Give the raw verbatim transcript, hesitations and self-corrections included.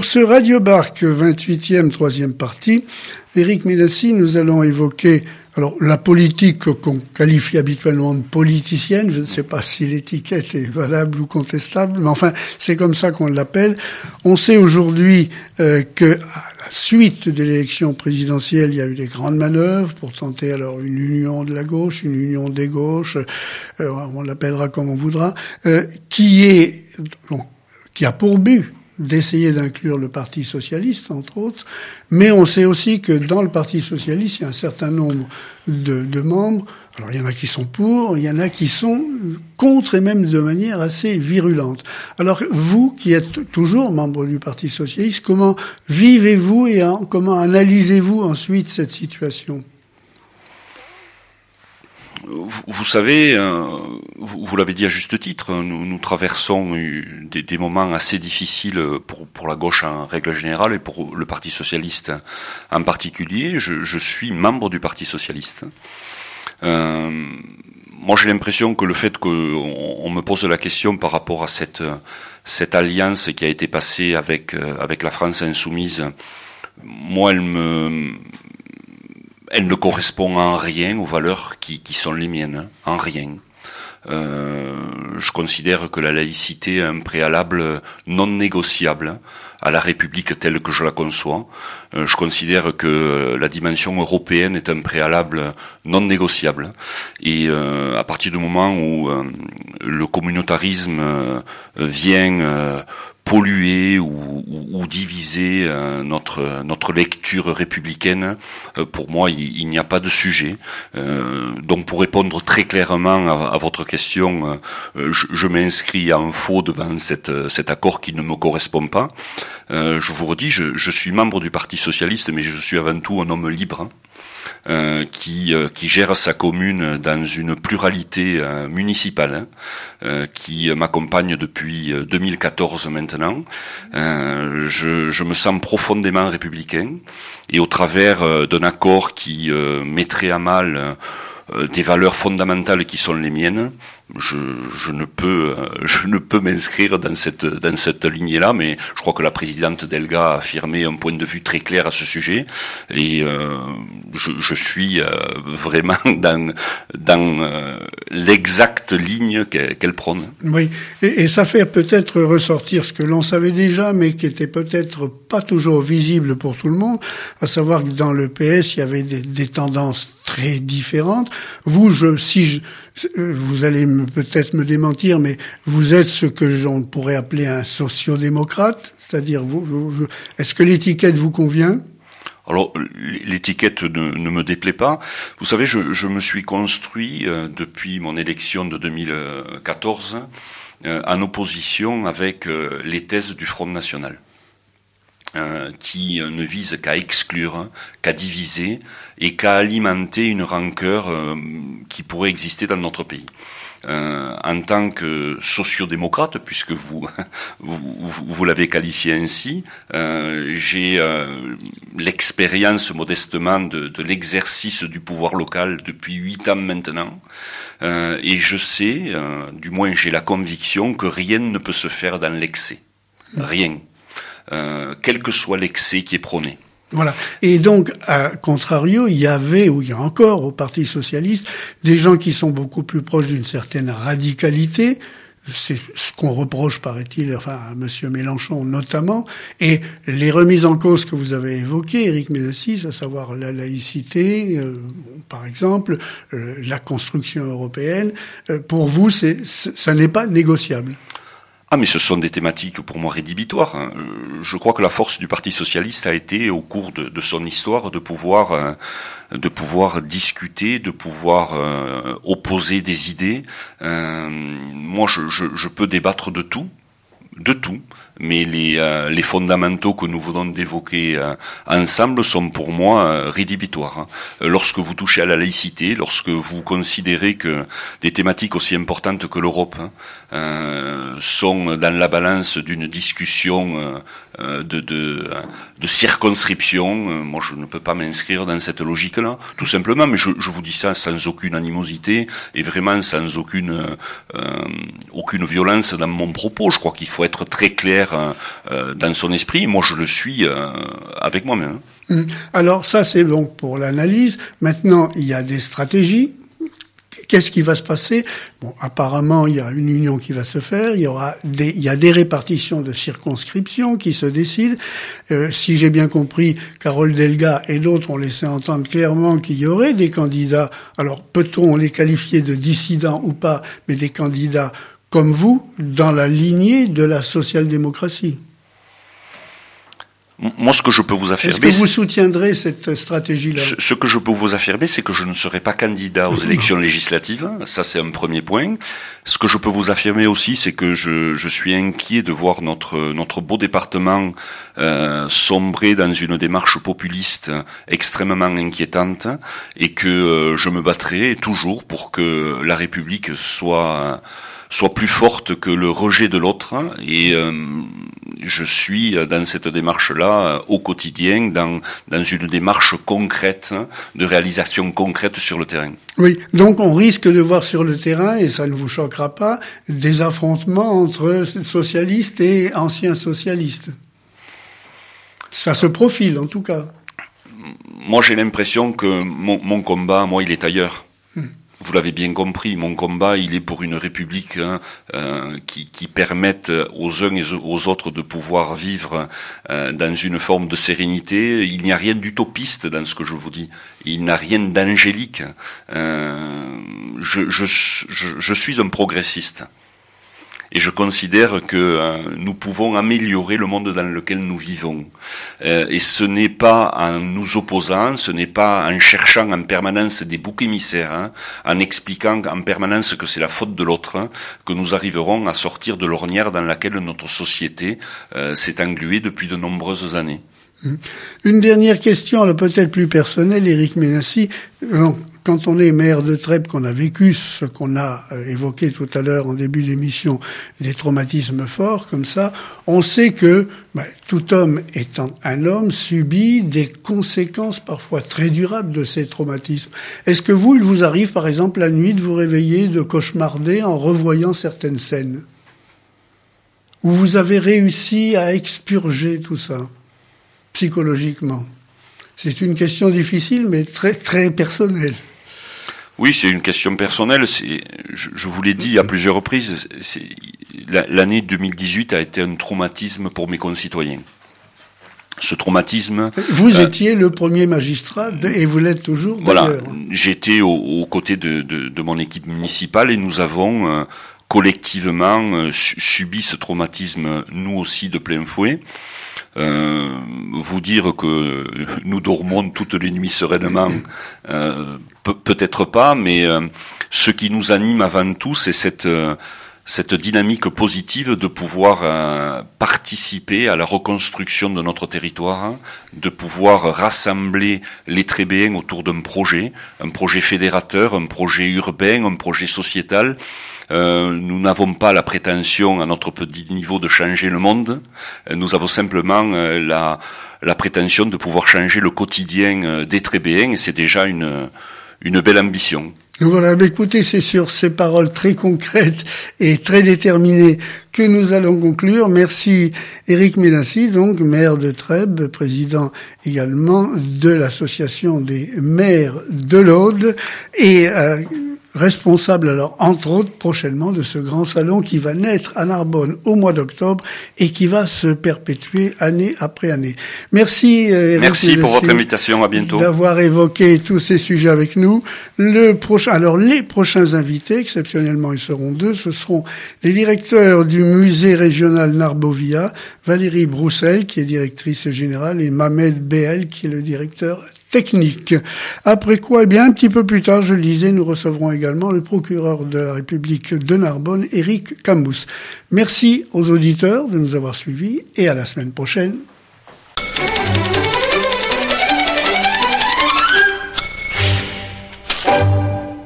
ce Radio Barque vingt-huitième, troisième partie, Éric Mélassy, nous allons évoquer alors la politique qu'on qualifie habituellement de politicienne. Je ne sais pas si l'étiquette est valable ou contestable, mais enfin, c'est comme ça qu'on l'appelle. On sait aujourd'hui euh, que à la suite de l'élection présidentielle, il y a eu des grandes manœuvres pour tenter alors une union de la gauche, une union des gauches, euh, on l'appellera comme on voudra, euh, qui est bon, qui a pour but d'essayer d'inclure le Parti socialiste, entre autres, mais on sait aussi que dans le Parti socialiste, il y a un certain nombre de, de membres, alors il y en a qui sont pour, il y en a qui sont contre, et même de manière assez virulente. Alors vous, qui êtes toujours membre du Parti socialiste, comment vivez-vous et en, comment analysez-vous ensuite cette situation ? Vous, vous savez, euh, vous, vous l'avez dit à juste titre, nous, nous traversons des, des moments assez difficiles pour, pour la gauche en règle générale et pour le Parti socialiste en particulier. Je, je suis membre du Parti socialiste. Euh, moi, j'ai l'impression que le fait qu'on on me pose la question par rapport à cette, cette alliance qui a été passée avec, avec la France insoumise, moi, elle me... Elle ne correspond en rien aux valeurs qui, qui sont les miennes, en rien. Euh, je considère que la laïcité est un préalable non négociable à la République telle que je la conçois. Euh, je considère que la dimension européenne est un préalable non négociable. Et euh, à partir du moment où euh, le communautarisme euh, vient euh, polluer ou, ou, ou diviser euh, notre notre lecture républicaine, euh, pour moi il, il n'y a pas de sujet. Euh, donc pour répondre très clairement à, à votre question, euh, je, je m'inscris en faux devant cette, cet accord qui ne me correspond pas. Euh, je vous redis, je, je suis membre du Parti socialiste, mais je suis avant tout un homme libre. Euh, qui, euh, qui gère sa commune dans une pluralité euh, municipale, hein, euh, qui m'accompagne depuis deux mille quatorze maintenant. Euh, je, je me sens profondément républicain et au travers euh, d'un accord qui euh, mettrait à mal euh, des valeurs fondamentales qui sont les miennes, je, je ne peux, je ne peux m'inscrire dans cette, dans cette lignée-là, mais je crois que la présidente Delga a affirmé un point de vue très clair à ce sujet, et euh, je, je suis euh, vraiment dans, dans euh, l'exacte ligne qu'elle, qu'elle prône. Oui, et, et ça fait peut-être ressortir ce que l'on savait déjà, mais qui était peut-être pas toujours visible pour tout le monde, à savoir que dans le P S, il y avait des, des tendances très différentes. Vous, je, si je, vous allez me, peut-être me démentir, mais vous êtes ce que j'en pourrait appeler un sociodémocrate, c'est-à-dire, vous, vous, est-ce que l'étiquette vous convient ? Alors, l'étiquette ne, ne me déplaît pas. Vous savez, je, je me suis construit euh, depuis mon élection de deux mille quatorze euh, en opposition avec euh, les thèses du Front National. Euh, qui ne vise qu'à exclure, qu'à diviser et qu'à alimenter une rancœur euh, qui pourrait exister dans notre pays. Euh, en tant que sociodémocrate, puisque vous vous, vous, vous l'avez qualifié ainsi, euh, j'ai euh, l'expérience modestement de, de l'exercice du pouvoir local depuis huit ans maintenant, euh, et je sais, euh, du moins j'ai la conviction que rien ne peut se faire dans l'excès, rien. Euh, quel que soit l'excès qui est prôné. Voilà. Et donc, à contrario, il y avait, ou il y a encore au Parti socialiste, des gens qui sont beaucoup plus proches d'une certaine radicalité. C'est ce qu'on reproche, paraît-il, enfin, à M. Mélenchon notamment. Et les remises en cause que vous avez évoquées, Éric Mélassy, à savoir la laïcité, euh, par exemple, euh, la construction européenne, euh, pour vous, c'est, ça n'est pas négociable. Ah, mais ce sont des thématiques pour moi rédhibitoires. Je crois que la force du Parti socialiste a été, au cours de, de son histoire, de pouvoir, de pouvoir discuter, de pouvoir euh, opposer des idées. Euh, moi, je, je, je peux débattre de tout, de tout, mais les, euh, les fondamentaux que nous venons d'évoquer euh, ensemble sont pour moi euh, rédhibitoires. Lorsque vous touchez à la laïcité, lorsque vous considérez que des thématiques aussi importantes que l'Europe euh, sont dans la balance d'une discussion euh, de, de, de circonscription. Moi, je ne peux pas m'inscrire dans cette logique-là, tout simplement, mais je, je vous dis ça sans aucune animosité et vraiment sans aucune euh, aucune violence dans mon propos. Je crois qu'il faut être très clair euh, dans son esprit. Moi, je le suis euh, avec moi-même. Alors ça, c'est donc pour l'analyse. Maintenant, il y a des stratégies. Qu'est-ce qui va se passer? Bon, apparemment, il y a une union qui va se faire. Il y aura des, il y a des répartitions de circonscriptions qui se décident. Euh, si j'ai bien compris, Carole Delga et d'autres ont laissé entendre clairement qu'il y aurait des candidats. Alors, peut-on les qualifier de dissidents ou pas, mais des candidats comme vous, dans la lignée de la social-démocratie? Moi, ce que je peux vous affirmer... Est-ce que vous soutiendrez cette stratégie-là? ce, ce que je peux vous affirmer, c'est que je ne serai pas candidat aux élections législatives. Ça, c'est un premier point. Ce que je peux vous affirmer aussi, c'est que je, je suis inquiet de voir notre, notre beau département euh, sombrer dans une démarche populiste extrêmement inquiétante et que euh, je me battrai toujours pour que la République soit... soit plus forte que le rejet de l'autre, et euh, je suis dans cette démarche-là au quotidien, dans, dans une démarche concrète, de réalisation concrète sur le terrain. Oui, donc on risque de voir sur le terrain, et ça ne vous choquera pas, des affrontements entre socialistes et anciens socialistes. Ça se profile, en tout cas. Moi, j'ai l'impression que mon, mon combat, moi, il est ailleurs. Hmm. Vous l'avez bien compris, mon combat, il est pour une république hein, euh, qui, qui permette aux uns et aux autres de pouvoir vivre euh, dans une forme de sérénité. Il n'y a rien d'utopiste dans ce que je vous dis. Il n'y a rien d'angélique. Euh, je, je, je, je suis un progressiste. Et je considère que euh, nous pouvons améliorer le monde dans lequel nous vivons. Euh, et ce n'est pas en nous opposant, ce n'est pas en cherchant en permanence des boucs émissaires, hein, en expliquant en permanence que c'est la faute de l'autre, hein, que nous arriverons à sortir de l'ornière dans laquelle notre société euh, s'est engluée depuis de nombreuses années. Une dernière question, là, peut-être plus personnelle, Éric Ménassi. Quand on est maire de Trèbes, qu'on a vécu ce qu'on a évoqué tout à l'heure en début d'émission, des traumatismes forts comme ça, on sait que ben, tout homme étant un homme subit des conséquences parfois très durables de ces traumatismes. Est-ce que vous, il vous arrive par exemple la nuit de vous réveiller, de cauchemarder en revoyant certaines scènes où vous avez réussi à expurger tout ça psychologiquement? C'est une question difficile, mais très très personnelle. Oui, c'est une question personnelle. C'est, je, je vous l'ai dit à plusieurs reprises, c'est, l'année deux mille dix-huit a été un traumatisme pour mes concitoyens. Ce traumatisme... Vous euh, étiez le premier magistrat, de, et vous l'êtes toujours, voilà, d'ailleurs. J'étais aux au côtés de, de, de mon équipe municipale et nous avons euh, collectivement euh, subi ce traumatisme, nous aussi, de plein fouet. Euh, vous dire que nous dormons toutes les nuits sereinement, euh, pe- peut-être pas, mais euh, ce qui nous anime avant tout, c'est cette euh, cette dynamique positive de pouvoir euh, participer à la reconstruction de notre territoire, hein, de pouvoir rassembler les Trébéens autour d'un projet, un projet fédérateur, un projet urbain, un projet sociétal. Euh, nous n'avons pas la prétention à notre petit niveau de changer le monde. Nous avons simplement euh, la, la prétention de pouvoir changer le quotidien euh, des Trébéens, et c'est déjà une, une belle ambition. Voilà, bah écoutez, c'est sur ces paroles très concrètes et très déterminées que nous allons conclure. Merci Éric Ménassi, donc maire de Trèbes, président également de l'association des maires de l'Aude, et euh, responsable alors entre autres prochainement de ce grand salon qui va naître à Narbonne au mois d'octobre et qui va se perpétuer année après année. Merci Éric Merci Ménassi pour votre invitation, à bientôt. D'avoir évoqué tous ces sujets avec nous. Le prochain, alors les prochains invités, exceptionnellement ils seront deux, ce seront les directeurs du musée régional Narbovia, Valérie Broussel qui est directrice générale et Mamed Béel qui est le directeur technique. Après quoi, eh bien, un petit peu plus tard, je le disais, nous recevrons également le procureur de la République de Narbonne, Éric Camous. Merci aux auditeurs de nous avoir suivis et à la semaine prochaine.